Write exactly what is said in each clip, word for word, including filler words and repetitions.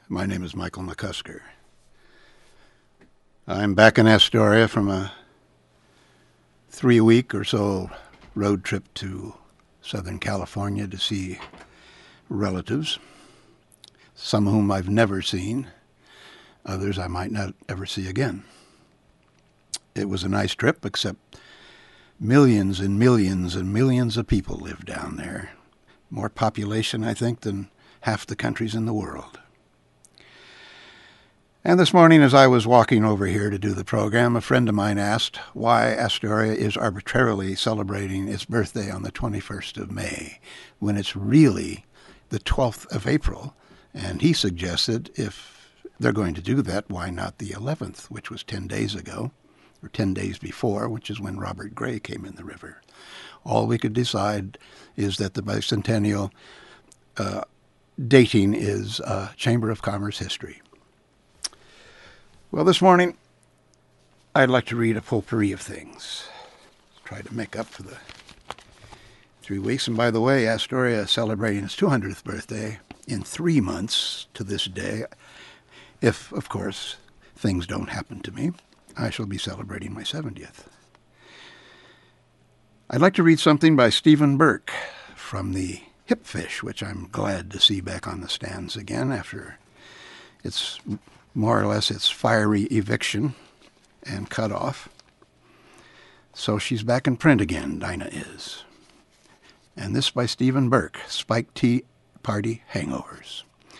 My name is Michael McCusker. I'm back in Astoria from a three-week or so road trip to Southern California to see relatives, some of whom I've never seen, others I might not ever see again. It was a nice trip, except millions and millions and millions of people live down there. More population, I think, than half the countries in the world. And this morning, as I was walking over here to do the program, a friend of mine asked why Astoria is arbitrarily celebrating its birthday on the twenty-first of May, when it's really the twelfth of April. And he suggested if they're going to do that, why not the eleventh, which was ten days ago, or ten days before, which is when Robert Gray came in the river. All we could decide is that the bicentennial uh, dating is uh, Chamber of Commerce history. Well, this morning, I'd like to read a potpourri of things. Try to make up for the three weeks. And by the way, Astoria is celebrating its two hundredth birthday in three months to this day. If, of course, things don't happen to me, I shall be celebrating my seventieth. I'd like to read something by Stephen Burke from the Hipfish, which I'm glad to see back on the stands again after its more or less its fiery eviction and cutoff. So she's back in print again, Dinah is. And this by Stephen Burke, Spike Tea Party Hangovers.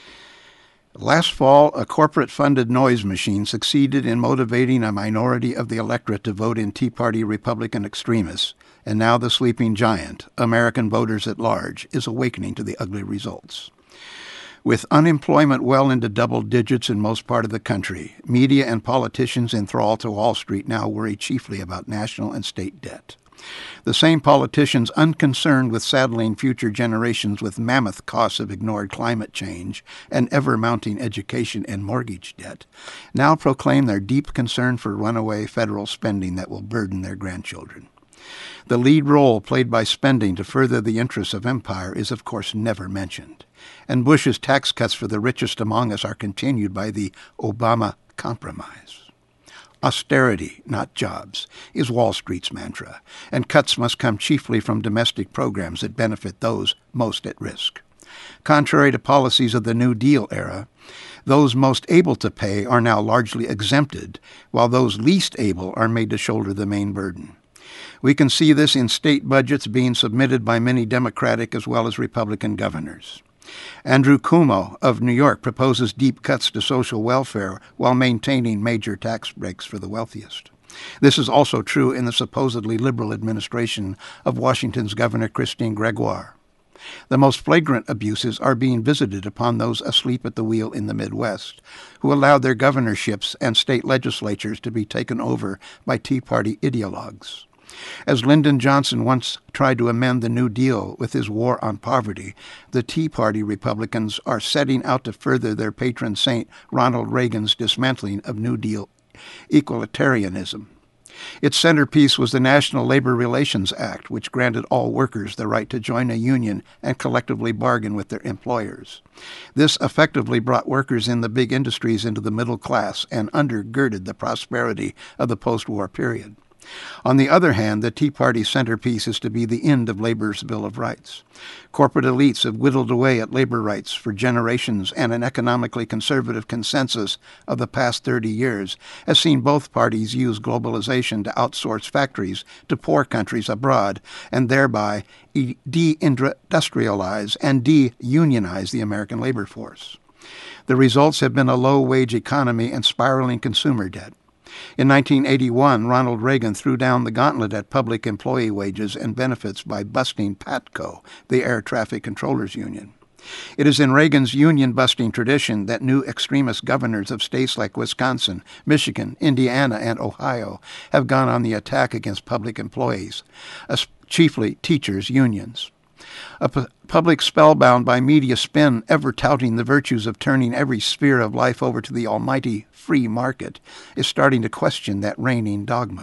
Last fall, a corporate-funded noise machine succeeded in motivating a minority of the electorate to vote in Tea Party Republican extremists, and now the sleeping giant, American voters at large, is awakening to the ugly results. With unemployment well into double digits in most part of the country, media and politicians enthralled to Wall Street now worry chiefly about national and state debt. The same politicians unconcerned with saddling future generations with mammoth costs of ignored climate change and ever-mounting education and mortgage debt now proclaim their deep concern for runaway federal spending that will burden their grandchildren. The lead role played by spending to further the interests of empire is, of course, never mentioned. And Bush's tax cuts for the richest among us are continued by the Obama compromise. Austerity, not jobs, is Wall Street's mantra, and cuts must come chiefly from domestic programs that benefit those most at risk. Contrary to policies of the New Deal era, those most able to pay are now largely exempted, while those least able are made to shoulder the main burden. We can see this in state budgets being submitted by many Democratic as well as Republican governors. Andrew Cuomo of New York proposes deep cuts to social welfare while maintaining major tax breaks for the wealthiest. This is also true in the supposedly liberal administration of Washington's Governor Christine Gregoire. The most flagrant abuses are being visited upon those asleep at the wheel in the Midwest, who allowed their governorships and state legislatures to be taken over by Tea Party ideologues. As Lyndon Johnson once tried to amend the New Deal with his war on poverty, the Tea Party Republicans are setting out to further their patron saint Ronald Reagan's dismantling of New Deal equalitarianism. Its centerpiece was the National Labor Relations Act, which granted all workers the right to join a union and collectively bargain with their employers. This effectively brought workers in the big industries into the middle class and undergirded the prosperity of the post-war period. On the other hand, the Tea Party centerpiece is to be the end of labor's Bill of Rights. Corporate elites have whittled away at labor rights for generations, and an economically conservative consensus of the past thirty years has seen both parties use globalization to outsource factories to poor countries abroad and thereby de-industrialize and de-unionize the American labor force. The results have been a low-wage economy and spiraling consumer debt. In nineteen eighty-one, Ronald Reagan threw down the gauntlet at public employee wages and benefits by busting PATCO, the Air Traffic Controllers Union. It is in Reagan's union-busting tradition that new extremist governors of states like Wisconsin, Michigan, Indiana, and Ohio have gone on the attack against public employees, chiefly teachers' unions. A pu- public spellbound by media spin ever touting the virtues of turning every sphere of life over to the almighty free market is starting to question that reigning dogma.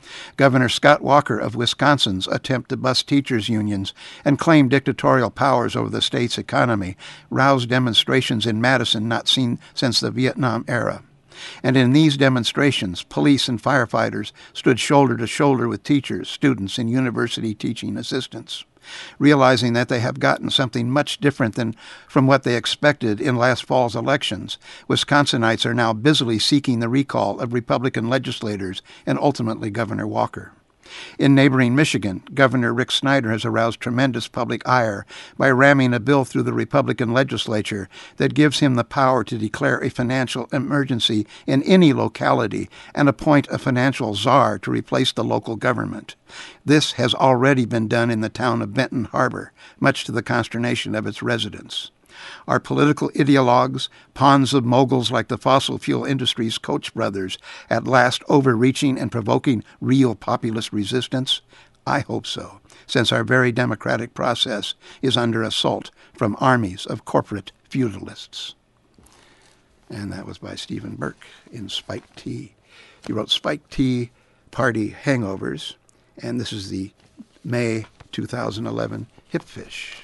Governor Scott Walker of Wisconsin's attempt to bust teachers' unions and claim dictatorial powers over the state's economy roused demonstrations in Madison not seen since the Vietnam era. And in these demonstrations, police and firefighters stood shoulder to shoulder with teachers, students, and university teaching assistants. Realizing that they have gotten something much different than from what they expected in last fall's elections, Wisconsinites are now busily seeking the recall of Republican legislators and ultimately Governor Walker. In neighboring Michigan, Governor Rick Snyder has aroused tremendous public ire by ramming a bill through the Republican legislature that gives him the power to declare a financial emergency in any locality and appoint a financial czar to replace the local government. This has already been done in the town of Benton Harbor, much to the consternation of its residents. Our political ideologues, pawns of moguls like the fossil fuel industry's Koch brothers, at last overreaching and provoking real populist resistance? I hope so, since our very democratic process is under assault from armies of corporate feudalists. And that was by Stephen Burke in Spike Tea. He wrote Spike Tea Party Hangovers, and this is the May two thousand eleven Hipfish.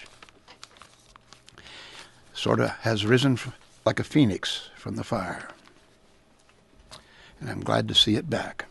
Sort of has risen like a phoenix from the fire. And I'm glad to see it back.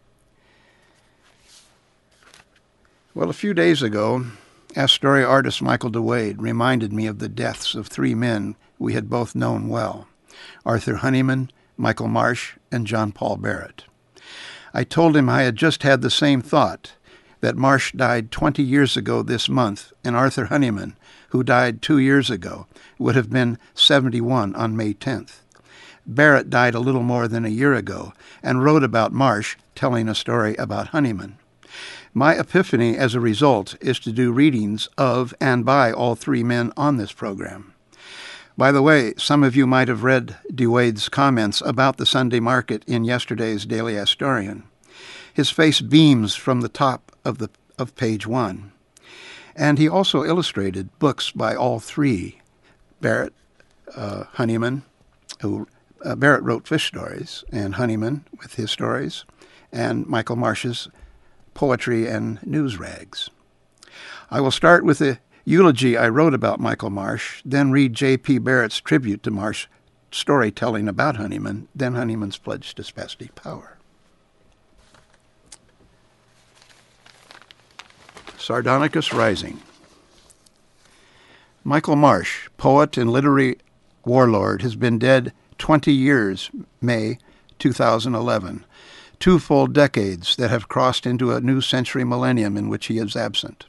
Well, a few days ago, Astoria artist Michael DeWade reminded me of the deaths of three men we had both known well, Arthur Honeyman, Michael Marsh, and John Paul Barrett. I told him I had just had the same thought, that Marsh died twenty years ago this month, and Arthur Honeyman, who died two years ago, would have been seventy-one on May tenth. Barrett died a little more than a year ago and wrote about Marsh, telling a story about Honeyman. My epiphany as a result is to do readings of and by all three men on this program. By the way, some of you might have read DeWade's comments about the Sunday market in yesterday's Daily Astorian. His face beams from the top of the of page one. And he also illustrated books by all three. Barrett, uh, Honeyman, who uh, Barrett wrote fish stories, and Honeyman with his stories, and Michael Marsh's poetry and news rags. I will start with the eulogy I wrote about Michael Marsh, then read J P Barrett's tribute to Marsh storytelling about Honeyman, then Honeyman's pledge to spastic power. Sardonicus Rising. Michael Marsh, poet and literary warlord, has been dead twenty years, May two thousand eleven, two full decades that have crossed into a new century millennium in which he is absent.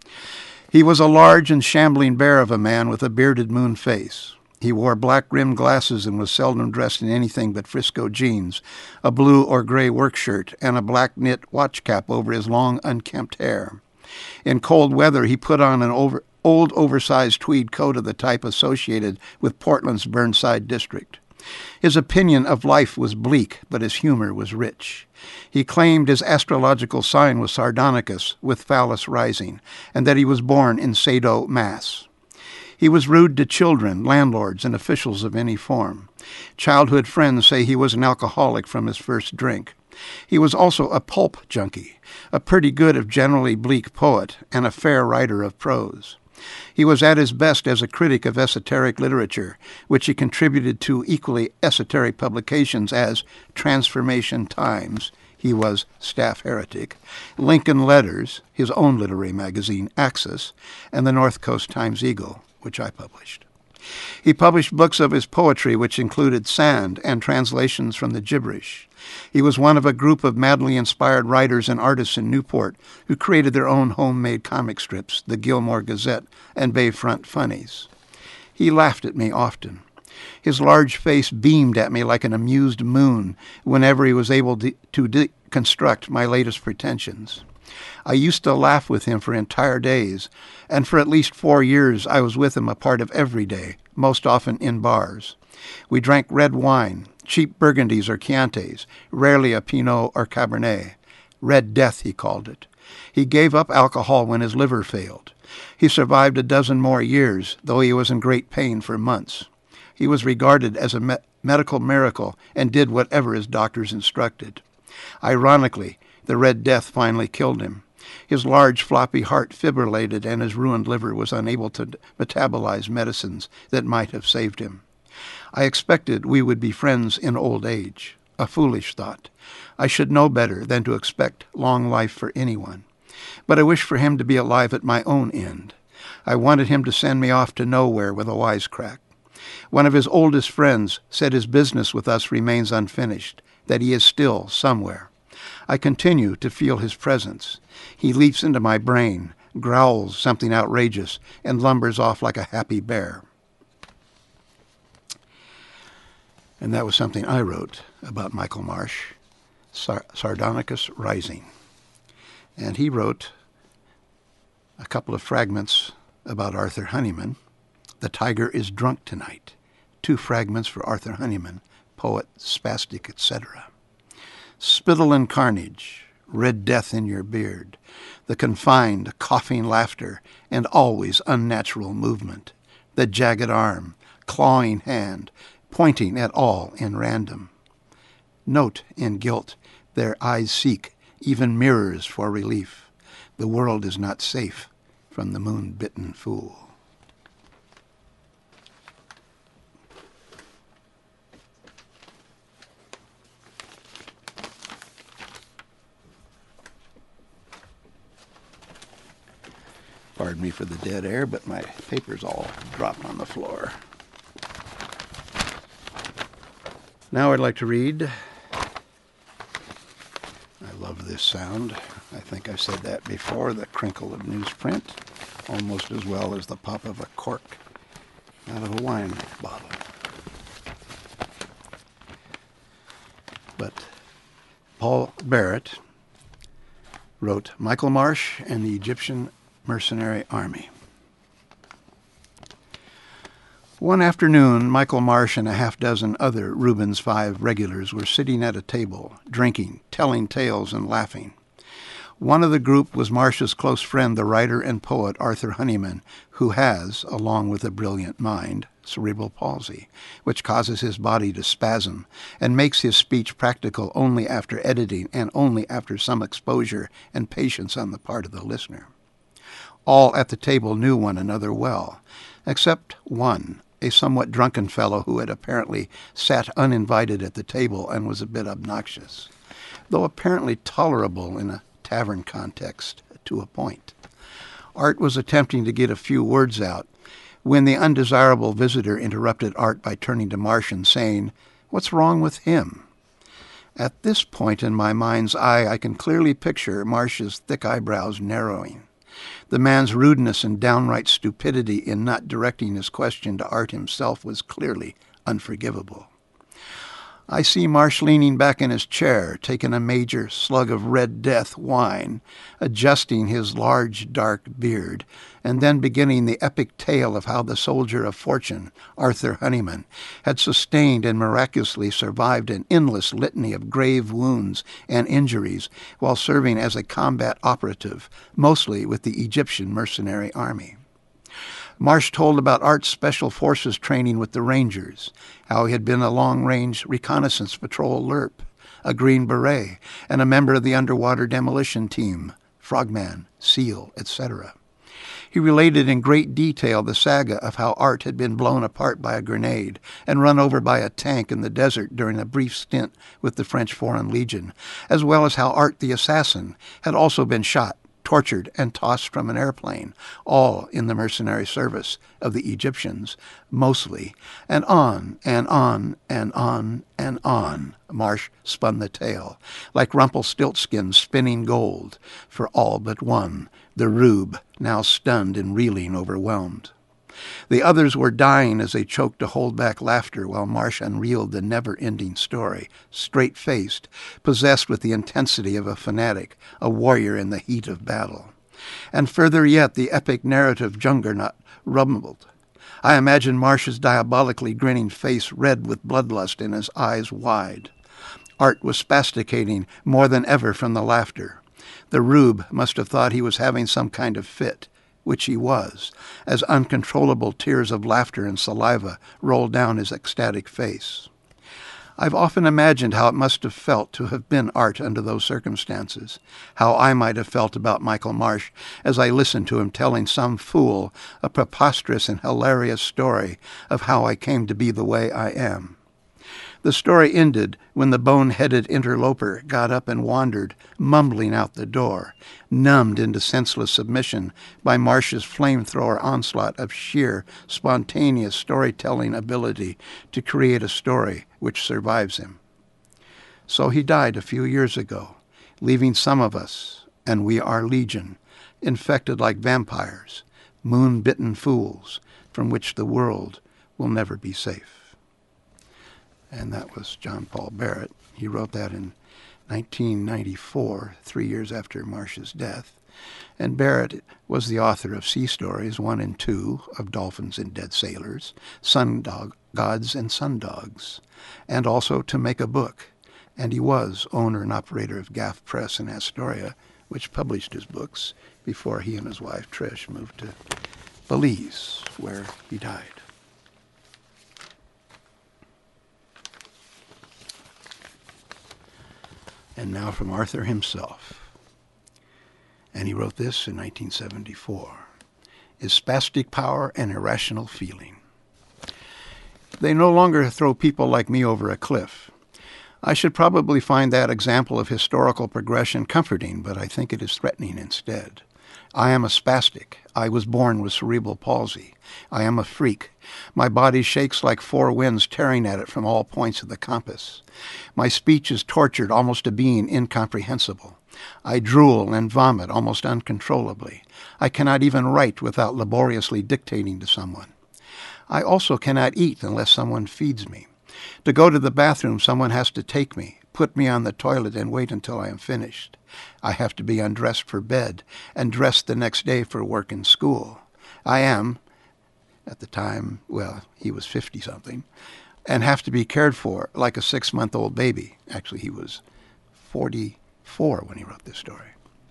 He was a large and shambling bear of a man with a bearded moon face. He wore black-rimmed glasses and was seldom dressed in anything but Frisco jeans, a blue or gray work shirt, and a black knit watch cap over his long, unkempt hair. In cold weather, he put on an over, old, oversized tweed coat of the type associated with Portland's Burnside district. His opinion of life was bleak, but his humor was rich. He claimed his astrological sign was Sardonicus, with Phallus rising, and that he was born in Sado, Mass. He was rude to children, landlords, and officials of any form. Childhood friends say he was an alcoholic from his first drink. He was also a pulp junkie, a pretty good if generally bleak poet, and a fair writer of prose. He was at his best as a critic of esoteric literature, which he contributed to equally esoteric publications as Transformation Times, he was staff heretic, Lincoln Letters, his own literary magazine, Axis, and the North Coast Times-Eagle, which I published. He published books of his poetry, which included Sand and translations from the gibberish. He was one of a group of madly inspired writers and artists in Newport who created their own homemade comic strips, the Gilmore Gazette and Bayfront Funnies. He laughed at me often. His large face beamed at me like an amused moon whenever he was able de- to deconstruct my latest pretensions. I used to laugh with him for entire days, and for at least four years I was with him a part of every day, most often in bars. We drank red wine, cheap Burgundies or Chiantis, rarely a Pinot or Cabernet. Red Death, he called it. He gave up alcohol when his liver failed. He survived a dozen more years, though he was in great pain for months. He was regarded as a me- medical miracle and did whatever his doctors instructed. Ironically, The Red Death finally killed him. His large, floppy heart fibrillated, and his ruined liver was unable to metabolize medicines that might have saved him. I expected we would be friends in old age. A foolish thought. I should know better than to expect long life for anyone. But I wished for him to be alive at my own end. I wanted him to send me off to nowhere with a wisecrack. One of his oldest friends said his business with us remains unfinished, that he is still somewhere. I continue to feel his presence. He leaps into my brain, growls something outrageous, and lumbers off like a happy bear. And that was something I wrote about Michael Marsh, Sar- Sardonicus Rising. And he wrote a couple of fragments about Arthur Honeyman. The Tiger is Drunk Tonight. Two fragments for Arthur Honeyman, poet, spastic, et cetera. Spittle and carnage, red death in your beard, the confined, coughing laughter, and always unnatural movement, the jagged arm, clawing hand, pointing at all in random. Note in guilt, their eyes seek even mirrors for relief. The world is not safe from the moon-bitten fool. Pardon me for the dead air, but my paper's all dropped on the floor. Now I'd like to read. I love this sound. I think I've said that before, the crinkle of newsprint, almost as well as the pop of a cork out of a wine bottle. But Paul Barrett wrote Michael Marsh and the Egyptian Mercenary Army. One afternoon, Michael Marsh and a half dozen other Rubens Five regulars were sitting at a table, drinking, telling tales, and laughing. One of the group was Marsh's close friend, the writer and poet Arthur Honeyman, who has, along with a brilliant mind, cerebral palsy, which causes his body to spasm and makes his speech practical only after editing and only after some exposure and patience on the part of the listener. All at the table knew one another well, except one, a somewhat drunken fellow who had apparently sat uninvited at the table and was a bit obnoxious, though apparently tolerable in a tavern context to a point. Art was attempting to get a few words out when the undesirable visitor interrupted Art by turning to Marsh and saying, "What's wrong with him?" At this point in my mind's eye, I can clearly picture Marsh's thick eyebrows narrowing. The man's rudeness and downright stupidity in not directing his question to Art himself was clearly unforgivable. I see Marsh leaning back in his chair, taking a major slug of Red Death wine, adjusting his large dark beard, and then beginning the epic tale of how the soldier of fortune, Arthur Honeyman, had sustained and miraculously survived an endless litany of grave wounds and injuries while serving as a combat operative, mostly with the Egyptian Mercenary Army. Marsh told about Art's Special Forces training with the Rangers, how he had been a long-range reconnaissance patrol L R P, a Green Beret, and a member of the underwater demolition team, Frogman, SEAL, et cetera. He related in great detail the saga of how Art had been blown apart by a grenade and run over by a tank in the desert during a brief stint with the French Foreign Legion, as well as how Art the assassin had also been shot, tortured, and tossed from an airplane, all in the mercenary service of the Egyptians, mostly, and on and on and on and on Marsh spun the tale, like Rumpelstiltskin spinning gold, for all but one, the Rube, now stunned and reeling, overwhelmed. The others were dying as they choked to hold back laughter while Marsh unreeled the never-ending story, straight-faced, possessed with the intensity of a fanatic, a warrior in the heat of battle. And further yet, the epic narrative juggernaut rumbled. I imagine Marsh's diabolically grinning face red with bloodlust and his eyes wide. Art was spasticating more than ever from the laughter. The Rube must have thought he was having some kind of fit, which he was, as uncontrollable tears of laughter and saliva rolled down his ecstatic face. I've often imagined how it must have felt to have been Art under those circumstances, how I might have felt about Michael Marsh as I listened to him telling some fool a preposterous and hilarious story of how I came to be the way I am. The story ended when the bone-headed interloper got up and wandered, mumbling out the door, numbed into senseless submission by Marsh's flamethrower onslaught of sheer, spontaneous storytelling ability to create a story which survives him. So he died a few years ago, leaving some of us, and we are legion, infected like vampires, moon-bitten fools, from which the world will never be safe. And that was John Paul Barrett. He wrote that in nineteen ninety-four, three years after Marsh's death. And Barrett was the author of Sea Stories one and two, of Dolphins and Dead Sailors, Sun Dog, Gods and Sun Dogs, and also To Make a Book. And he was owner and operator of Gaff Press in Astoria, which published his books before he and his wife Trish moved to Belize, where he died. And now from Arthur himself. And he wrote this in nineteen seventy-four. Is spastic power an irrational feeling? They no longer throw people like me over a cliff. I should probably find that example of historical progression comforting, but I think it is threatening instead. I am a spastic. I was born with cerebral palsy. I am a freak. My body shakes like four winds tearing at it from all points of the compass. My speech is tortured almost to being incomprehensible. I drool and vomit almost uncontrollably. I cannot even write without laboriously dictating to someone. I also cannot eat unless someone feeds me. To go to the bathroom, someone has to take me, put me on the toilet, and wait until I am finished. I have to be undressed for bed and dressed the next day for work and school. I am, at the time, well, he was fifty-something, and have to be cared for like a six-month-old baby. Actually, he was forty-four when he wrote this story.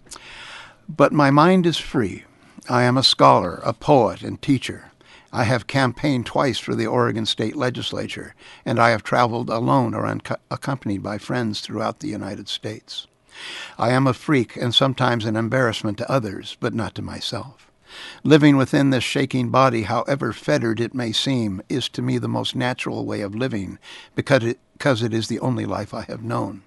But my mind is free. I am a scholar, a poet, and teacher. I have campaigned twice for the Oregon State Legislature, and I have traveled alone or unco- accompanied by friends throughout the United States. I am a freak and sometimes an embarrassment to others, but not to myself. Living within this shaking body, however fettered it may seem, is to me the most natural way of living, because it, because it is the only life I have known.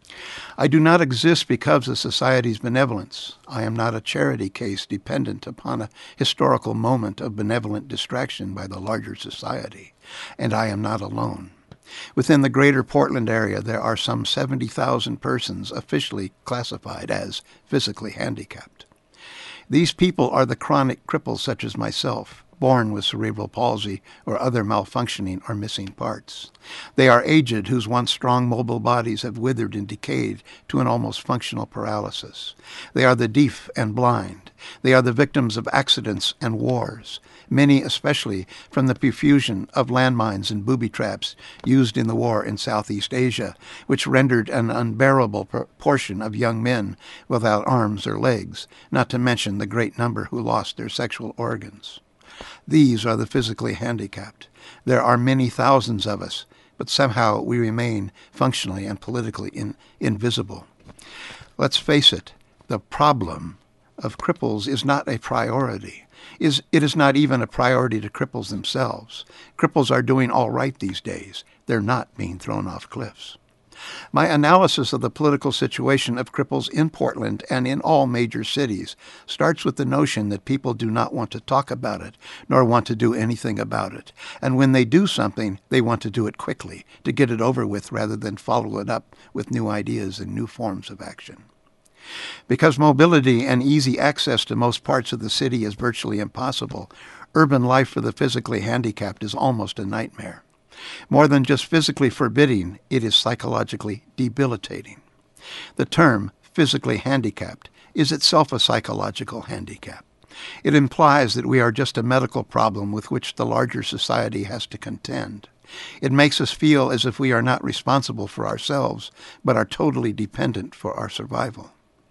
I do not exist because of society's benevolence. I am not a charity case dependent upon a historical moment of benevolent distraction by the larger society, and I am not alone. Within the greater Portland area, there are some seventy thousand persons officially classified as physically handicapped. These people are the chronic cripples such as myself, born with cerebral palsy or other malfunctioning or missing parts. They are aged whose once strong mobile bodies have withered and decayed to an almost functional paralysis. They are the deaf and blind. They are the victims of accidents and wars, many especially from the profusion of landmines and booby traps used in the war in Southeast Asia, which rendered an unbearable proportion of young men without arms or legs, not to mention the great number who lost their sexual organs. These are the physically handicapped. There are many thousands of us, but somehow we remain functionally and politically in, invisible. Let's face it, the problem of cripples is not a priority. Is It is not even a priority to cripples themselves. Cripples are doing all right these days. They're not being thrown off cliffs. My analysis of the political situation of cripples in Portland and in all major cities starts with the notion that people do not want to talk about it, nor want to do anything about it. And when they do something, they want to do it quickly, to get it over with rather than follow it up with new ideas and new forms of action. Because mobility and easy access to most parts of the city is virtually impossible, urban life for the physically handicapped is almost a nightmare. More than just physically forbidding, it is psychologically debilitating. The term physically handicapped is itself a psychological handicap. It implies that we are just a medical problem with which the larger society has to contend. It makes us feel as if we are not responsible for ourselves, but are totally dependent for our survival.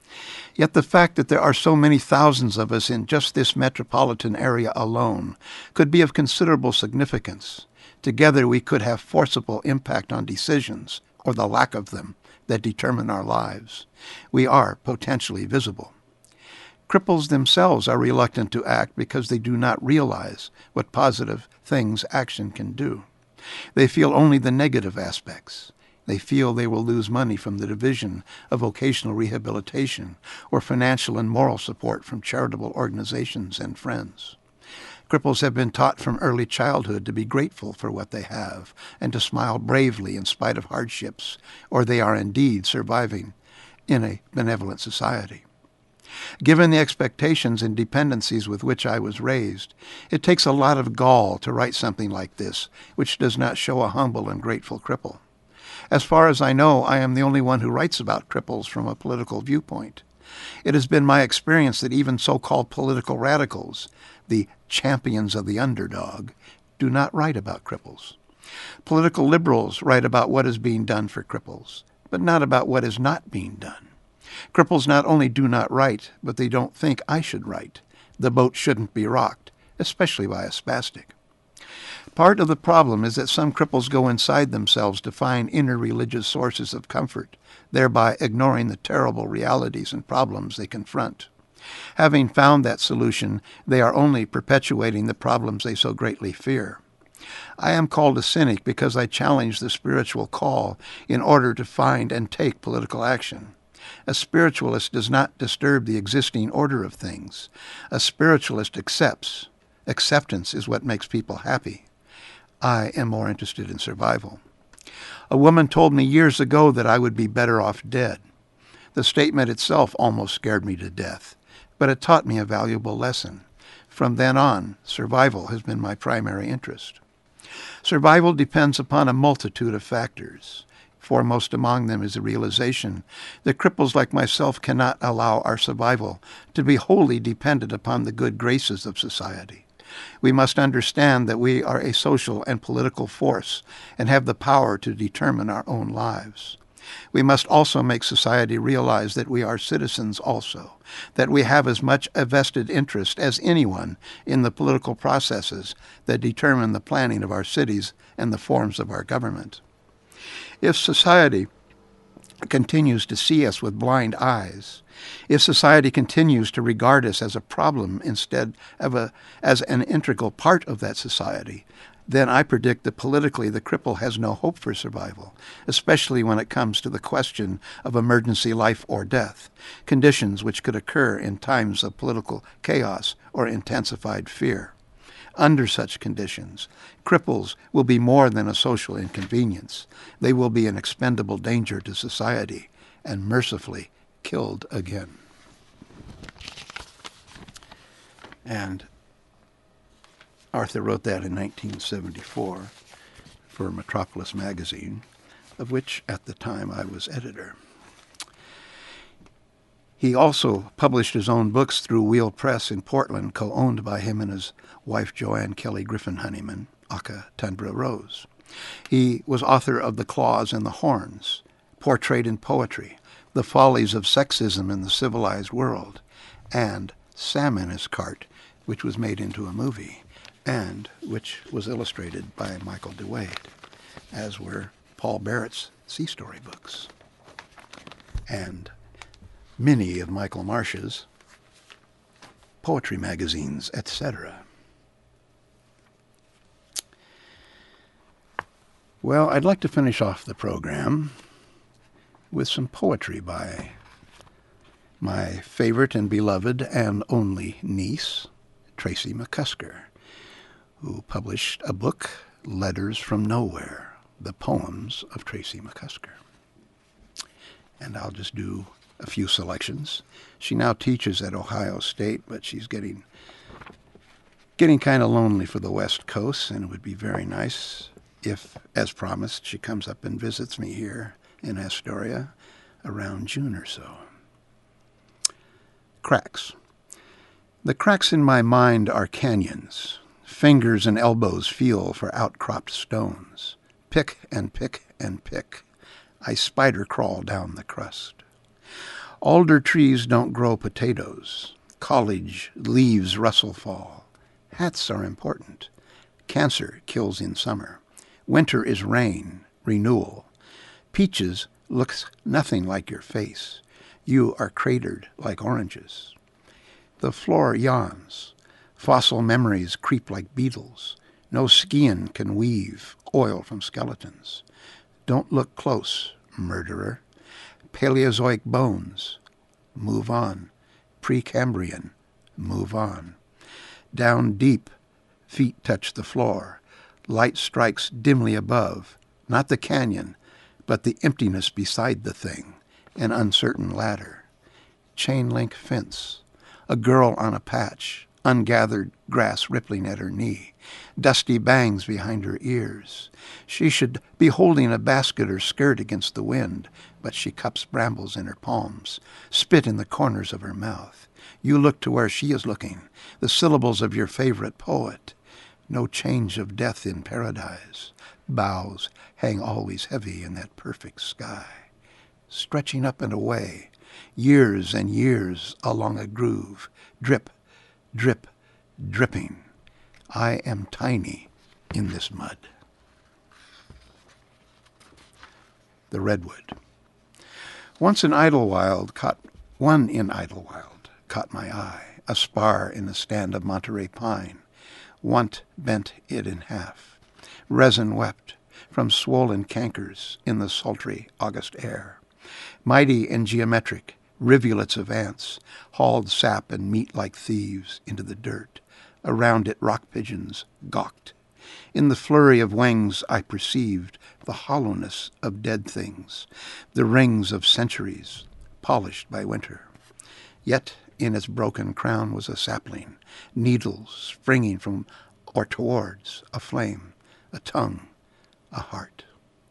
Yet the fact that there are so many thousands of us in just this metropolitan area alone could be of considerable significance. Together we could have forcible impact on decisions, or the lack of them, that determine our lives. We are potentially visible. Cripples themselves are reluctant to act because they do not realize what positive things action can do. They feel only the negative aspects. They feel they will lose money from the division of vocational rehabilitation or financial and moral support from charitable organizations and friends. Cripples have been taught from early childhood to be grateful for what they have and to smile bravely in spite of hardships, or they are indeed surviving in a benevolent society. Given the expectations and dependencies with which I was raised, it takes a lot of gall to write something like this, which does not show a humble and grateful cripple. As far as I know, I am the only one who writes about cripples from a political viewpoint. It has been my experience that even so-called political radicals, the champions of the underdog, do not write about cripples. Political liberals write about what is being done for cripples, but not about what is not being done. Cripples not only do not write, but they don't think I should write. The boat shouldn't be rocked, especially by a spastic. Part of the problem is that some cripples go inside themselves to find inner religious sources of comfort, thereby ignoring the terrible realities and problems they confront. Having found that solution, they are only perpetuating the problems they so greatly fear. I am called a cynic because I challenge the spiritual call in order to find and take political action. A spiritualist does not disturb the existing order of things. A spiritualist accepts. Acceptance is what makes people happy. I am more interested in survival. A woman told me years ago that I would be better off dead. The statement itself almost scared me to death, but it taught me a valuable lesson. From then on, survival has been my primary interest. Survival depends upon a multitude of factors. Foremost among them is the realization that cripples like myself cannot allow our survival to be wholly dependent upon the good graces of society. We must understand that we are a social and political force and have the power to determine our own lives. We must also make society realize that we are citizens also, that we have as much a vested interest as anyone in the political processes that determine the planning of our cities and the forms of our government. If society continues to see us with blind eyes, if society continues to regard us as a problem instead of a, as an integral part of that society, then I predict that politically the cripple has no hope for survival, especially when it comes to the question of emergency life or death, conditions which could occur in times of political chaos or intensified fear. Under such conditions, cripples will be more than a social inconvenience. They will be an expendable danger to society and mercifully killed again. And Arthur wrote that in nineteen seventy-four for Metropolis magazine, of which at the time I was editor. He also published his own books through Wheel Press in Portland, co-owned by him and his wife Joanne Kelly Griffin Honeyman, aka Tundra Rose. He was author of The Claws and the Horns, Portrait in Poetry, The Follies of Sexism in the Civilized World, and Sam in His Cart, which was made into a movie, and which was illustrated by Michael DeWade, as were Paul Barrett's Sea Story books, and many of Michael Marsh's poetry magazines, et cetera. Well, I'd like to finish off the program with some poetry by my favorite and beloved and only niece, Tracy McCusker, who published a book, Letters from Nowhere, the poems of Tracy McCusker. And I'll just do a few selections. She now teaches at Ohio State, but she's getting getting kind of lonely for the West Coast, and it would be very nice if, as promised, she comes up and visits me here in Astoria around June or so. Cracks. The cracks in my mind are canyons. Fingers and elbows feel for outcropped stones. Pick and pick and pick. I spider crawl down the crust. Alder trees don't grow potatoes. College leaves rustle fall. Hats are important. Cancer kills in summer. Winter is rain, renewal. Peaches looks nothing like your face. You are cratered like oranges. The floor yawns. Fossil memories creep like beetles. No skin can weave oil from skeletons. Don't look close, murderer. Paleozoic bones. Move on. Precambrian. Move on. Down deep, feet touch the floor. Light strikes dimly above, not the canyon, but the emptiness beside the thing, an uncertain ladder. Chain link fence. A girl on a patch, ungathered grass rippling at her knee, dusty bangs behind her ears. She should be holding a basket or skirt against the wind, but she cups brambles in her palms, spit in the corners of her mouth. You look to where she is looking, the syllables of your favorite poet. No change of death in paradise. Boughs hang always heavy in that perfect sky. Stretching up and away, years and years along a groove, drip, drip, dripping. I am tiny in this mud. The redwood. Once in Idlewild caught one in Idlewild caught my eye, a spar in the stand of Monterey pine. Want bent it in half. Resin wept from swollen cankers in the sultry August air. Mighty and geometric, rivulets of ants hauled sap and meat like thieves into the dirt. Around it rock pigeons gawked. In the flurry of wings I perceived the hollowness of dead things, the rings of centuries polished by winter. Yet in its broken crown was a sapling, needles springing from or towards, a flame, a tongue, a heart.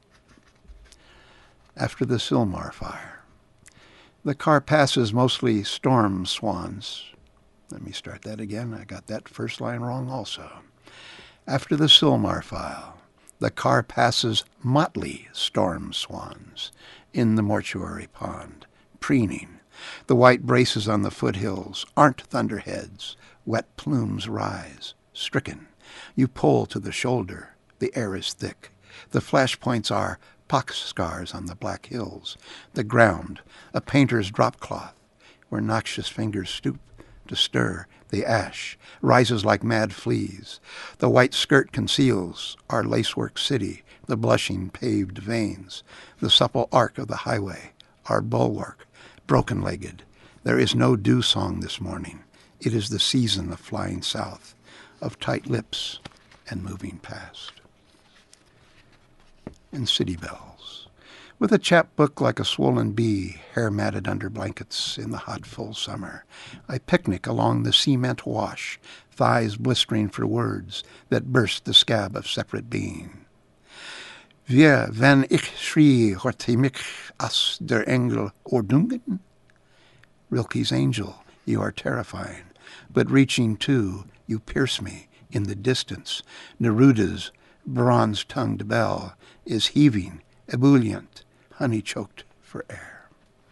After the Sylmar fire. The car passes mostly storm swans. Let me start that again. I got that first line wrong also. After the Sylmar fire, the car passes motley storm swans in the mortuary pond, preening. The white braces on the foothills aren't thunderheads. Wet plumes rise, stricken. You pull to the shoulder. The air is thick. The flashpoints are pox scars on the black hills. The ground, a painter's drop cloth, where noxious fingers stoop to stir. The ash rises like mad fleas. The white skirt conceals our lacework city, the blushing paved veins, the supple arc of the highway, our bulwark, broken-legged. There is no dew song this morning. It is the season of flying south, of tight lips and moving past. And city bells. With a chapbook like a swollen bee, hair matted under blankets in the hot, full summer, I picnic along the cement wash, thighs blistering for words that burst the scab of separate being. Wir, wenn ich schrie, hörte mich as der Engel ordungen? Rilke's angel, you are terrifying, but reaching too, you pierce me in the distance. Neruda's bronze-tongued bell is heaving, ebullient, honey-choked for air.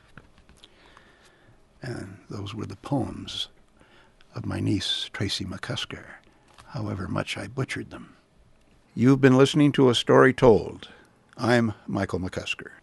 And those were the poems of my niece, Tracy McCusker, however much I butchered them. You've been listening to A Story Told. I'm Michael McCusker.